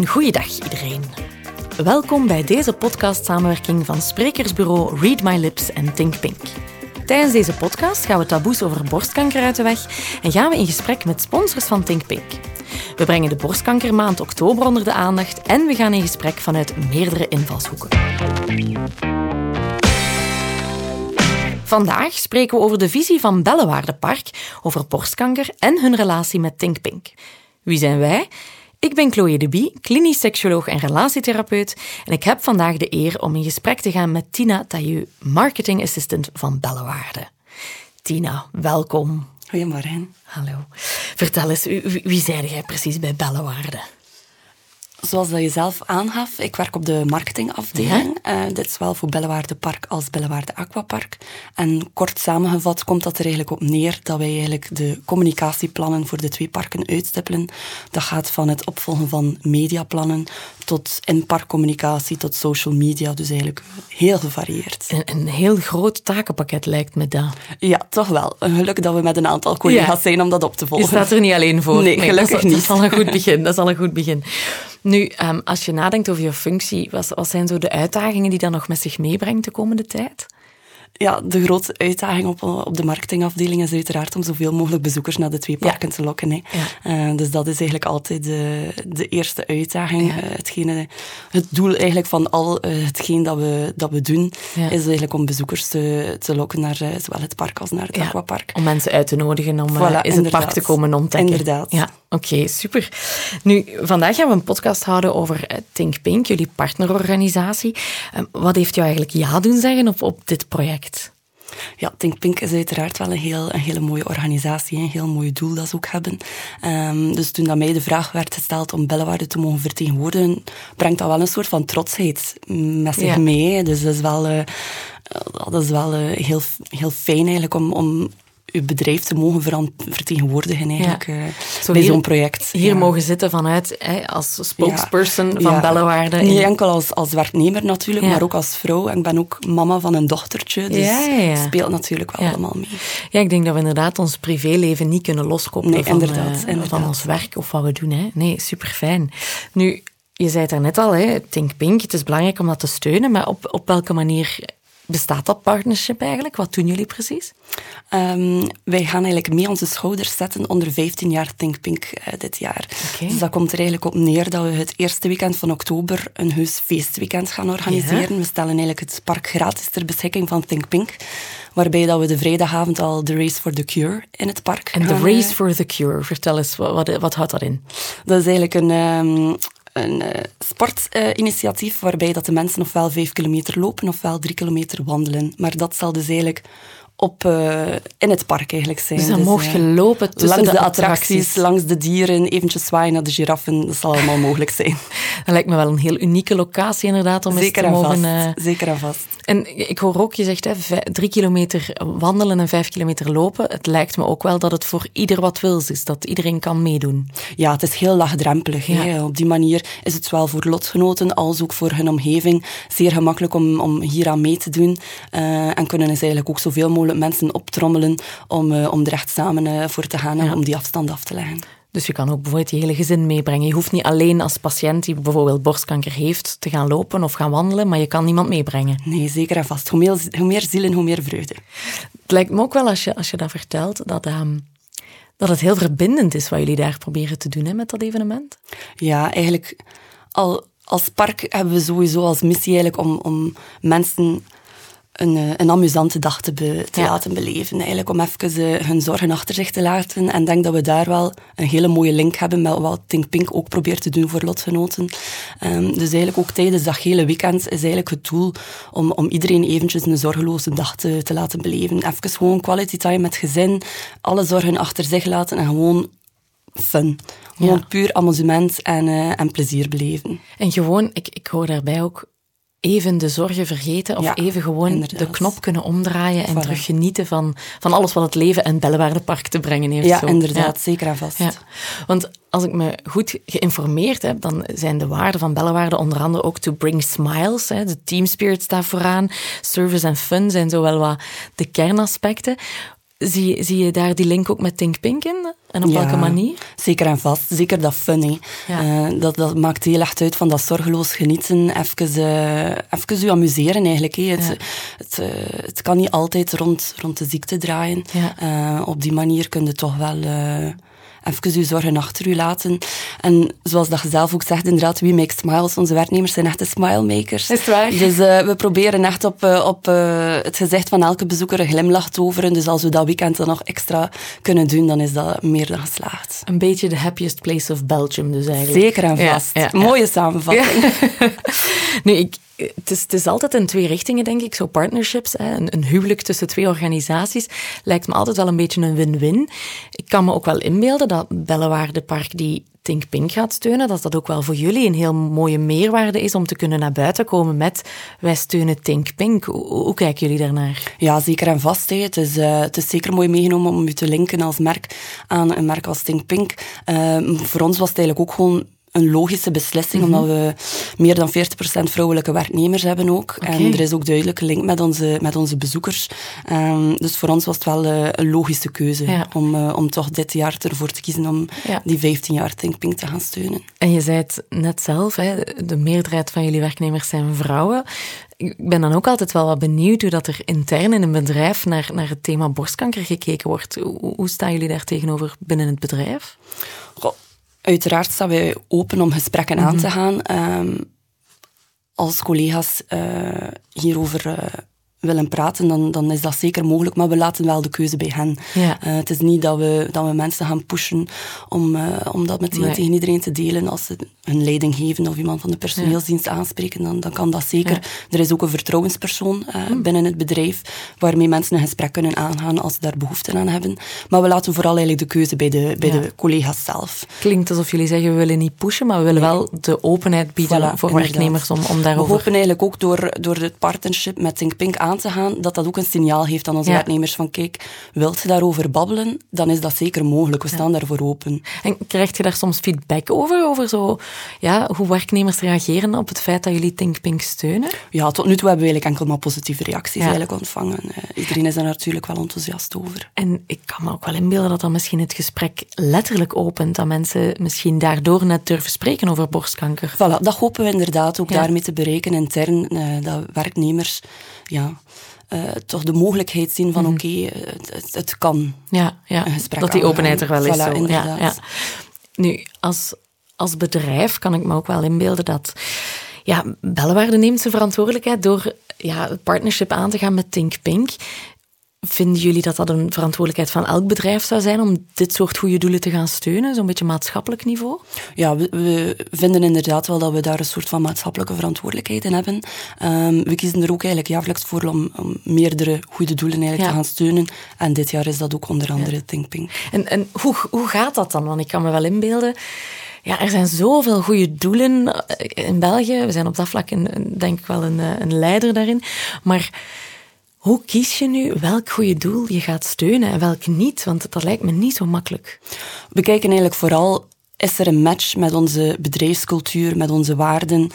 Goeiedag iedereen. Welkom bij deze podcastsamenwerking van sprekersbureau Read My Lips en Think Pink. Tijdens deze podcast gaan we taboes over borstkanker uit de weg en gaan we in gesprek met sponsors van Think Pink. We brengen de borstkankermaand oktober onder de aandacht en we gaan in gesprek vanuit meerdere invalshoeken. Vandaag spreken we over de visie van Bellewaardepark over borstkanker en hun relatie met Think Pink. Wie zijn wij? Ik ben Chloe de Bie, klinisch seksuoloog en relatietherapeut en ik heb vandaag de eer om in gesprek te gaan met Tina Tailleux, marketing assistant van Bellewaarde. Tina, welkom. Goedemorgen. Hallo. Vertel eens, wie zei jij precies bij Bellewaarde? Zoals dat je zelf aangaf, ik werk op de marketingafdeling. Ja? Dit is wel voor Bellewaardepark als Bellewaarde Aquapark. En kort samengevat komt dat er eigenlijk op neer dat wij eigenlijk de communicatieplannen voor de twee parken uitstippelen. Dat gaat van het opvolgen van mediaplannen tot in-parkcommunicatie, tot social media. Dus eigenlijk heel gevarieerd. Een heel groot takenpakket lijkt me dat. Ja, toch wel. Een geluk dat we met een aantal collega's zijn om dat op te volgen. Je staat er niet alleen voor. Nee, gelukkig niet. Dat is al een goed begin. Dat is al een goed begin. Nu, als je nadenkt over je functie, wat zijn zo de uitdagingen die dat nog met zich meebrengt de komende tijd? Ja, de grootste uitdaging op de marketingafdeling is uiteraard om zoveel mogelijk bezoekers naar de twee parken te lokken. Hè. Ja. Dus dat is eigenlijk altijd de eerste uitdaging. Ja. Het doel eigenlijk van al hetgeen dat we doen, is eigenlijk om bezoekers te lokken naar zowel het park als naar het aquapark. Om mensen uit te nodigen om het park te komen ontdekken. Inderdaad. Ja, oké, super. Nu, vandaag gaan we een podcast houden over Think Pink, jullie partnerorganisatie. Wat heeft jou eigenlijk ja doen zeggen op dit project? Ja, Think Pink is uiteraard wel een hele mooie organisatie, een heel mooi doel dat ze ook hebben. Dus toen dat mij de vraag werd gesteld om Bellewaarde te mogen vertegenwoordigen, brengt dat wel een soort van trotsheid met zich mee. Dus dat is wel heel fijn eigenlijk om uw bedrijf te mogen vertegenwoordigen eigenlijk, bij zo'n project. Hier mogen zitten vanuit, als spokesperson van Bellewaarde. Niet enkel als werknemer natuurlijk, maar ook als vrouw. En ik ben ook mama van een dochtertje, dus het speelt natuurlijk wel allemaal mee. Ja, ik denk dat we inderdaad ons privéleven niet kunnen loskoppelen van ons werk of wat we doen. Hè. Nee, super fijn. Nu, je zei het daarnet al, Think Pink, het is belangrijk om dat te steunen, maar op welke manier bestaat dat partnership eigenlijk? Wat doen jullie precies? Wij gaan eigenlijk mee onze schouders zetten onder 15 jaar Think Pink dit jaar. Okay. Dus dat komt er eigenlijk op neer dat we het eerste weekend van oktober een heus feestweekend gaan organiseren. Ja. We stellen eigenlijk het park gratis ter beschikking van Think Pink, waarbij dat we de vrijdagavond al de Race for the Cure in het park gaan. En de Race for the Cure, vertel eens, wat houdt dat in? Dat is eigenlijk een sportinitiatief waarbij dat de mensen ofwel 5 kilometer lopen ofwel 3 kilometer wandelen. Maar dat zal dus eigenlijk in het park eigenlijk zijn. Dus dan mocht je lopen tussen langs de attracties, langs de dieren, eventjes zwaaien naar de giraffen. Dat zal allemaal mogelijk zijn. Dat lijkt me wel een heel unieke locatie inderdaad om eens te mogen... Zeker en vast. En ik hoor ook, je zegt 3 kilometer wandelen en 5 kilometer lopen. Het lijkt me ook wel dat het voor ieder wat wils is, dat iedereen kan meedoen. Ja, het is heel laagdrempelig. Ja. Hè. Op die manier is het zowel voor lotgenoten als ook voor hun omgeving zeer gemakkelijk om hier aan mee te doen. En kunnen dus eigenlijk ook zoveel mogelijk mensen optrommelen om er echt samen voor te gaan en om die afstand af te leggen. Dus je kan ook bijvoorbeeld je hele gezin meebrengen. Je hoeft niet alleen als patiënt die bijvoorbeeld borstkanker heeft te gaan lopen of gaan wandelen, maar je kan niemand meebrengen. Nee, zeker en vast. Hoe meer zielen, hoe meer vreugde. Het lijkt me ook wel, als je dat vertelt, dat het heel verbindend is wat jullie daar proberen te doen met dat evenement. Ja, eigenlijk als park hebben we sowieso als missie eigenlijk om mensen een amusante dag te laten beleven. Eigenlijk om even hun zorgen achter zich te laten. En ik denk dat we daar wel een hele mooie link hebben met wat Think Pink ook probeert te doen voor lotgenoten. Dus eigenlijk ook tijdens dat hele weekend is eigenlijk het doel om iedereen eventjes een zorgeloze dag te laten beleven. Even gewoon quality time met gezin, alle zorgen achter zich laten en gewoon fun. Gewoon puur amusement en plezier beleven. En gewoon, ik hoor daarbij ook even de zorgen vergeten of even gewoon de knop kunnen omdraaien en terug genieten van alles wat het leven en Bellewaardepark te brengen heeft. Ja, inderdaad, zeker en vast. Ja. Want als ik me goed geïnformeerd heb, dan zijn de waarden van Bellewaarde onder andere ook to bring smiles. De team spirit staat vooraan. Service en fun zijn zo wel wat de kernaspecten. Zie je daar die link ook met Think Pink in? En op welke manier? Zeker en vast. Zeker dat fun. Dat maakt heel echt uit van dat zorgeloos genieten. Even u amuseren eigenlijk. Het kan niet altijd rond de ziekte draaien. Ja. Op die manier kun je toch wel... even uw zorgen achter u laten. En zoals dat je zelf ook zegt, inderdaad, we make smiles. Onze werknemers zijn echte smilemakers. Is het waar? Dus we proberen echt op het gezicht van elke bezoeker een glimlach te toveren. Dus als we dat weekend dan nog extra kunnen doen, dan is dat meer dan geslaagd. Een beetje de happiest place of Belgium dus eigenlijk. Zeker en vast. Ja. Mooie samenvatting. Ja. Nu, het is altijd in twee richtingen, denk ik. Zo partnerships, een huwelijk tussen twee organisaties, lijkt me altijd wel een beetje een win-win. Ik kan me ook wel inbeelden dat Bellewaardepark die Think Pink gaat steunen, dat ook wel voor jullie een heel mooie meerwaarde is om te kunnen naar buiten komen met wij steunen Think Pink. Hoe kijken jullie daarnaar? Ja, zeker en vast. Het is zeker mooi meegenomen om u te linken als merk aan een merk als Think Pink. Voor ons was het eigenlijk ook gewoon een logische beslissing, omdat we meer dan 40% vrouwelijke werknemers hebben ook. Okay. En er is ook duidelijk een link met onze bezoekers. Dus voor ons was het wel een logische keuze om toch dit jaar ervoor te kiezen om die 15 jaar Think Pink te gaan steunen. En je zei het net zelf, de meerderheid van jullie werknemers zijn vrouwen. Ik ben dan ook altijd wel wat benieuwd hoe dat er intern in een bedrijf naar het thema borstkanker gekeken wordt. Hoe staan jullie daar tegenover binnen het bedrijf? Goh. Uiteraard staan wij open om gesprekken aan te gaan. Als collega's hierover willen praten, dan is dat zeker mogelijk. Maar we laten wel de keuze bij hen. Ja. Het is niet dat we mensen gaan pushen om dat meteen tegen iedereen te delen. Als ze hun leiding geven of iemand van de personeelsdienst aanspreken, dan kan dat zeker. Ja. Er is ook een vertrouwenspersoon binnen het bedrijf waarmee mensen een gesprek kunnen aangaan als ze daar behoefte aan hebben. Maar we laten vooral eigenlijk de keuze bij de collega's zelf. Klinkt alsof jullie zeggen, we willen niet pushen, maar we willen wel de openheid bieden voor werknemers om daarover... We hopen eigenlijk ook door het partnership met Think Pink aan te gaan, dat ook een signaal geeft aan onze werknemers van kijk, wilt je daarover babbelen, dan is dat zeker mogelijk. We staan daarvoor open. En krijg je daar soms feedback over zo, hoe werknemers reageren op het feit dat jullie Think Pink steunen? Ja, tot nu toe hebben we eigenlijk enkel maar positieve reacties eigenlijk ontvangen. Iedereen is daar natuurlijk wel enthousiast over. En ik kan me ook wel inbeelden dat dan misschien het gesprek letterlijk opent, dat mensen misschien daardoor net durven spreken over borstkanker. Voilà, dat hopen we inderdaad ook daarmee te bereiken intern, dat werknemers toch de mogelijkheid zien van oké, het kan een gesprek dat die openheid er wel is. Voilà, inderdaad. Ja. Nu, als bedrijf kan ik me ook wel inbeelden dat Bellewaarde neemt zijn verantwoordelijkheid door het partnership aan te gaan met Think Pink. Vinden jullie dat dat een verantwoordelijkheid van elk bedrijf zou zijn om dit soort goede doelen te gaan steunen? Zo'n beetje maatschappelijk niveau? Ja, we vinden inderdaad wel dat we daar een soort van maatschappelijke verantwoordelijkheid in hebben. We kiezen er ook eigenlijk jaarlijks voor om meerdere goede doelen eigenlijk te gaan steunen. En dit jaar is dat ook onder andere Think Pink. En hoe gaat dat dan? Want ik kan me wel inbeelden... Ja, er zijn zoveel goede doelen in België. We zijn op dat vlak denk ik wel een leider daarin. Maar... Hoe kies je nu welk goede doel je gaat steunen en welk niet? Want dat lijkt me niet zo makkelijk. We kijken eigenlijk vooral, is er een match met onze bedrijfscultuur, met onze waarden?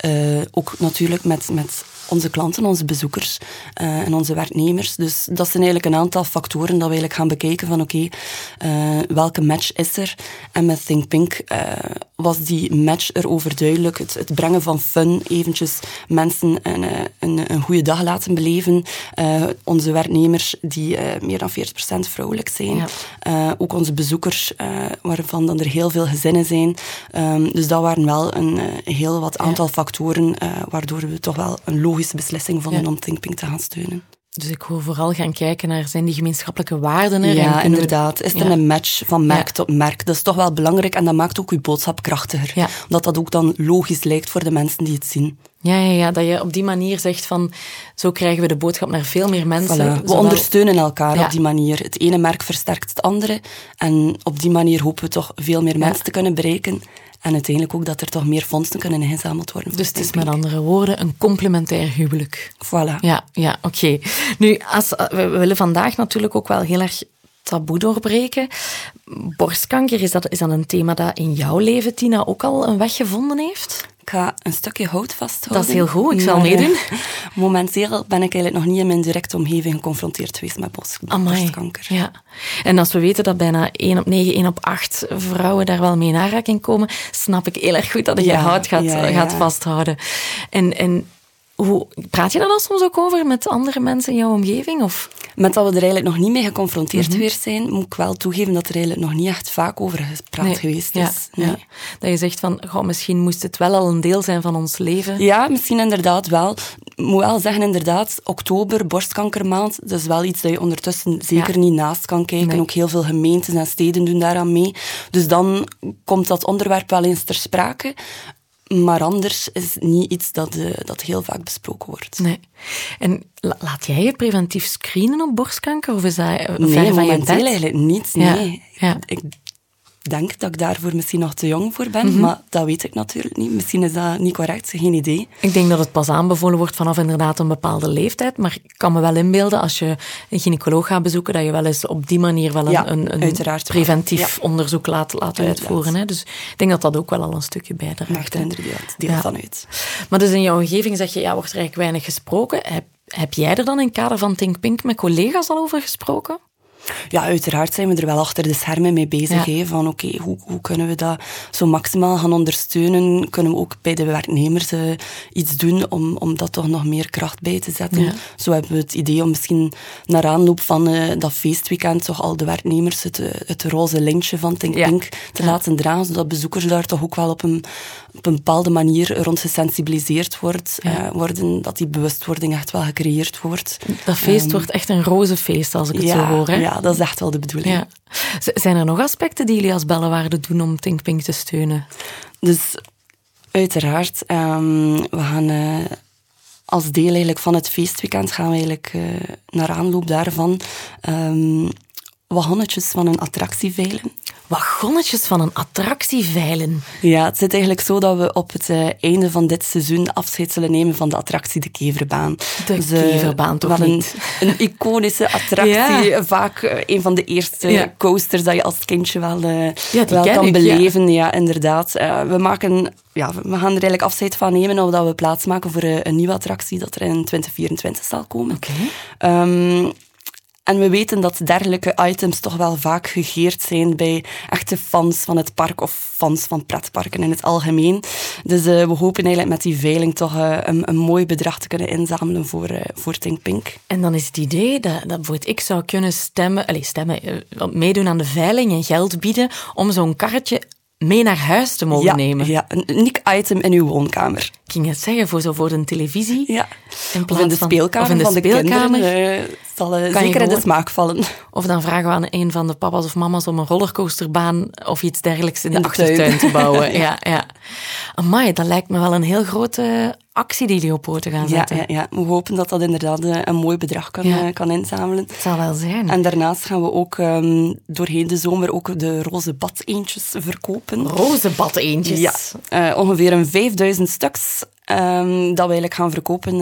Ook natuurlijk met onze klanten, onze bezoekers en onze werknemers. Dus dat zijn eigenlijk een aantal factoren dat we eigenlijk gaan bekijken van oké, welke match is er? En met Think Pink was die match er overduidelijk. Het brengen van fun, eventjes mensen een goede dag laten beleven. Onze werknemers die meer dan 40% vrouwelijk zijn. Ja. Ook onze bezoekers, waarvan dan er heel veel gezinnen zijn. Dus dat waren wel een heel wat aantal factoren waardoor we toch wel een logische beslissing vonden om Think Pink te gaan steunen. Dus ik wil vooral gaan kijken naar, zijn die gemeenschappelijke waarden er? Ja, inderdaad. Is er een match van merk tot merk? Dat is toch wel belangrijk en dat maakt ook uw boodschap krachtiger. Ja. Omdat dat ook dan logisch lijkt voor de mensen die het zien. Ja, dat je op die manier zegt van, zo krijgen we de boodschap naar veel meer mensen. Voilà. We ondersteunen elkaar op die manier. Het ene merk versterkt het andere. En op die manier hopen we toch veel meer mensen te kunnen bereiken. En uiteindelijk ook dat er toch meer fondsen kunnen ingezameld worden. Dus het is met andere woorden een complementair huwelijk. Voilà. Ja, oké. Nu, we willen vandaag natuurlijk ook wel heel erg taboe doorbreken. Borstkanker, is dat een thema dat in jouw leven, Tina, ook al een weg gevonden heeft? Ik ga een stukje hout vasthouden. Dat is heel goed, ik zal meedoen. Momenteel ben ik eigenlijk nog niet in mijn directe omgeving geconfronteerd geweest met borstkanker. Ja. En als we weten dat bijna 1 op 9, 1 op 8 vrouwen daar wel mee in aanraking komen, snap ik heel erg goed dat je hout gaat vasthouden. En hoe praat je daar dan soms ook over met andere mensen in jouw omgeving? Of? Met dat we er eigenlijk nog niet mee geconfronteerd geweest zijn, moet ik wel toegeven dat er eigenlijk nog niet echt vaak over gepraat geweest is. Ja. Dat je zegt van, misschien moest het wel al een deel zijn van ons leven. Ja, misschien inderdaad wel. Ik moet wel zeggen, inderdaad, oktober, borstkankermaand, dat is wel iets dat je ondertussen zeker niet naast kan kijken. Nee. Ook heel veel gemeentes en steden doen daaraan mee. Dus dan komt dat onderwerp wel eens ter sprake. Maar anders is het niet iets dat heel vaak besproken wordt. Nee. En laat jij je preventief screenen op borstkanker? Of is dat ver van je momenteel bed? eigenlijk niet. Nee. Ja. Ik denk dat ik daarvoor misschien nog te jong voor ben, maar dat weet ik natuurlijk niet. Misschien is dat niet correct, geen idee. Ik denk dat het pas aanbevolen wordt vanaf inderdaad een bepaalde leeftijd, maar ik kan me wel inbeelden als je een gynaecoloog gaat bezoeken, dat je wel eens op die manier wel een preventief onderzoek laat uitvoeren. Hè? Dus ik denk dat dat ook wel al een stukje bijdraagt. Maakt er inderdaad deel van uit. Maar dus in jouw omgeving zeg je, wordt er eigenlijk weinig gesproken. Heb jij er dan in het kader van Think Pink met collega's al over gesproken? Ja, uiteraard zijn we er wel achter de schermen mee bezig. Ja. Van oké, hoe kunnen we dat zo maximaal gaan ondersteunen? Kunnen we ook bij de werknemers iets doen om dat toch nog meer kracht bij te zetten? Ja. Zo hebben we het idee om misschien naar aanloop van dat feestweekend toch al de werknemers het roze lintje van Think Pink te laten dragen, zodat bezoekers daar toch ook wel op een bepaalde manier rond gesensibiliseerd worden, dat die bewustwording echt wel gecreëerd wordt. Dat feest wordt echt een roze feest, als ik het zo hoor. Hè? Ja, dat is echt wel de bedoeling. Ja. Zijn er nog aspecten die jullie als Bellewaarde doen om Think Pink te steunen? Dus uiteraard, we gaan als deel eigenlijk van het feestweekend gaan we eigenlijk naar aanloop daarvan wagonnetjes van een attractie veilen. Wagonnetjes van een attractie veilen? Ja, het zit eigenlijk zo dat we op het einde van dit seizoen afscheid zullen nemen van de attractie De Keverbaan. De Keverbaan toch niet? Een iconische attractie. Ja. Vaak een van de eerste coasters dat je als kindje wel kan beleven. Ja, inderdaad. We gaan er eigenlijk afscheid van nemen, omdat we plaatsmaken voor een nieuwe attractie dat er in 2024 zal komen. Okay. En we weten dat dergelijke items toch wel vaak gegeerd zijn bij echte fans van het park of fans van pretparken in het algemeen. Dus we hopen eigenlijk met die veiling toch een mooi bedrag te kunnen inzamelen voor Think Pink. En dan is het idee dat bijvoorbeeld ik zou kunnen meedoen aan de veiling en geld bieden om zo'n karretje mee naar huis te mogen nemen. Ja, een uniek item in uw woonkamer. Ik ging het zeggen, voor de televisie. Ja. Of in de speelkamer van de kinderen. Zal zeker in de smaak vallen. Of dan vragen we aan een van de papa's of mama's om een rollercoasterbaan of iets dergelijks in de achtertuin te bouwen. Ja. Amai, dat lijkt me wel een heel grote actie die jullie op poten gaan zetten. Ja. We hopen dat dat inderdaad een mooi bedrag kan inzamelen. Het zal wel zijn. En daarnaast gaan we ook doorheen de zomer ook de roze badeentjes verkopen. Roze badeentjes? Ja, ongeveer een 5000 stuks dat we eigenlijk gaan verkopen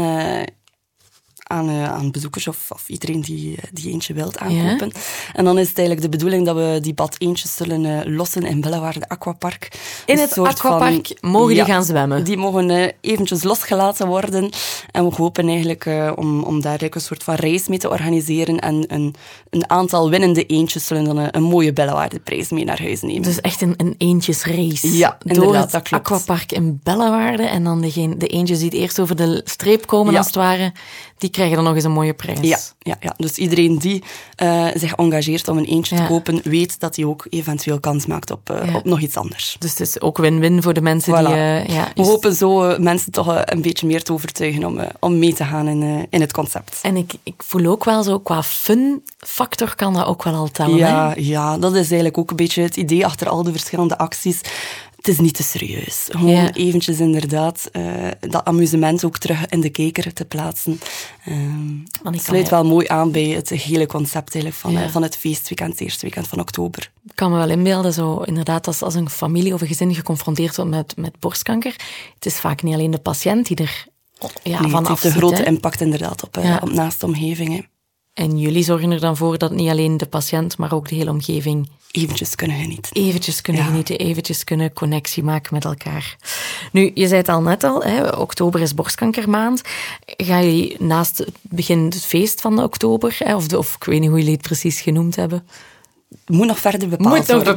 aan bezoekers of iedereen die eentje wilt aankopen. Ja. En dan is het eigenlijk de bedoeling dat we die badeentjes zullen lossen in Bellewaarde Aquapark. In het aquapark mogen die gaan zwemmen? Die mogen eventjes losgelaten worden. En we hopen eigenlijk om daar een soort van reis mee te organiseren. En een aantal winnende eentjes zullen dan een mooie Bellewaarde-prijs mee naar huis nemen. Dus echt een eentjesrace. Ja, door het aquapark in Bellewaarde. En dan de eentjes die het eerst over de streep komen, als het ware, die krijgen dan nog eens een mooie prijs. Ja. Dus iedereen die zich engageert om een eentje te kopen, weet dat hij ook eventueel kans maakt op nog iets anders. Dus het is ook win-win voor de mensen die... We hopen zo mensen toch een beetje meer te overtuigen om mee te gaan in het concept. En ik voel ook wel zo, qua fun-factor kan dat ook wel al tellen. Ja, dat is eigenlijk ook een beetje het idee achter al de verschillende acties. Het is niet te serieus. Gewoon eventjes inderdaad dat amusement ook terug in de kijker te plaatsen. Het sluit wel mooi aan bij het hele concept eigenlijk van het feestweekend, het eerste weekend van oktober. Ik kan me wel inbeelden, zo inderdaad, als een familie of een gezin geconfronteerd wordt met borstkanker. Het is vaak niet alleen de patiënt die er van af het heeft een grote impact inderdaad op naaste omgevingen. En jullie zorgen er dan voor dat niet alleen de patiënt, maar ook de hele omgeving eventjes kunnen genieten. Eventjes kunnen connectie maken met elkaar. Nu, je zei het al net al, hè, oktober is borstkankermaand. Gaan jullie naast het begin het feest van oktober, hè, of ik weet niet hoe jullie het precies genoemd hebben? Moet nog verder bepaald worden.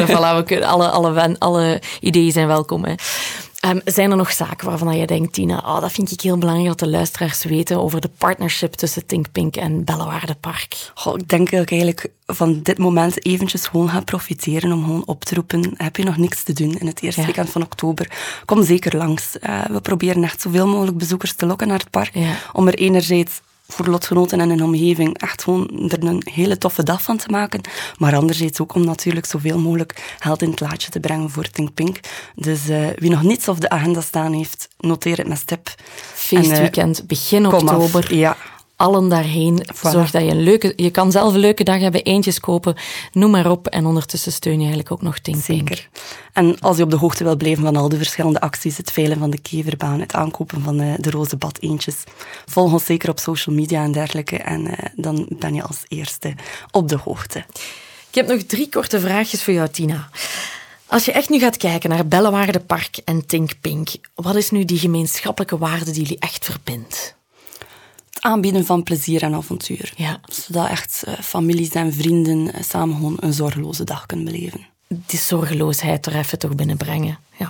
Voilà, alle ideeën zijn welkom. Hè. Zijn er nog zaken waarvan je denkt, Tina, dat vind ik heel belangrijk dat de luisteraars weten over de partnership tussen Think Pink en Bellewaardepark? Ik denk dat ik eigenlijk van dit moment eventjes gewoon ga profiteren om gewoon op te roepen. Heb je nog niks te doen in het eerste weekend van oktober? Kom zeker langs. We proberen echt zoveel mogelijk bezoekers te lokken naar het park. Ja. Om er enerzijds voor lotgenoten en hun omgeving echt gewoon er een hele toffe dag van te maken. Maar anderzijds ook om natuurlijk zoveel mogelijk geld in het laadje te brengen voor Think Pink. Dus wie nog niets op de agenda staan heeft, noteer het met stip. Feestweekend, begin oktober. Ja. Allen daarheen. Voilà. Zorg dat je kan zelf een leuke dag hebben, eentjes kopen, noem maar op. En ondertussen steun je eigenlijk ook nog Think Pink. Zeker. En als je op de hoogte wil blijven van al de verschillende acties, het veilen van de keverbaan, het aankopen van de roze badeentjes, volg ons zeker op social media en dergelijke. En dan ben je als eerste op de hoogte. Ik heb nog 3 korte vraagjes voor jou, Tina. Als je echt nu gaat kijken naar Bellewaardepark en Think Pink, wat is nu die gemeenschappelijke waarde die jullie echt verbindt? Aanbieden van plezier en avontuur. Ja. Zodat echt families en vrienden samen gewoon een zorgeloze dag kunnen beleven. Die zorgeloosheid er even toch binnenbrengen. Ja.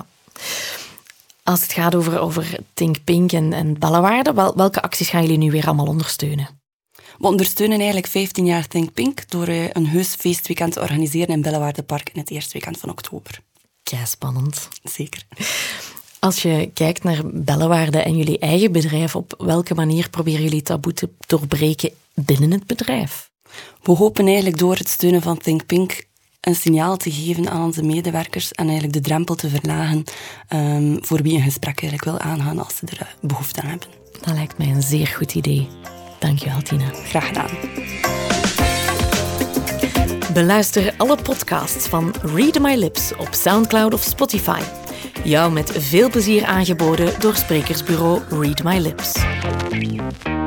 Als het gaat over Think Pink en Bellewaarde, welke acties gaan jullie nu weer allemaal ondersteunen? We ondersteunen eigenlijk 15 jaar Think Pink door een heus feestweekend te organiseren in Bellewaardepark in het eerste weekend van oktober. Kei spannend. Zeker. Als je kijkt naar Bellewaarde en jullie eigen bedrijf, op welke manier proberen jullie taboe te doorbreken binnen het bedrijf? We hopen eigenlijk door het steunen van Think Pink een signaal te geven aan onze medewerkers en eigenlijk de drempel te verlagen voor wie een gesprek eigenlijk wil aangaan als ze er behoefte aan hebben. Dat lijkt mij een zeer goed idee. Dankjewel, Tina. Graag gedaan. Beluister alle podcasts van Read My Lips op Soundcloud of Spotify. Jou met veel plezier aangeboden door sprekersbureau Read My Lips.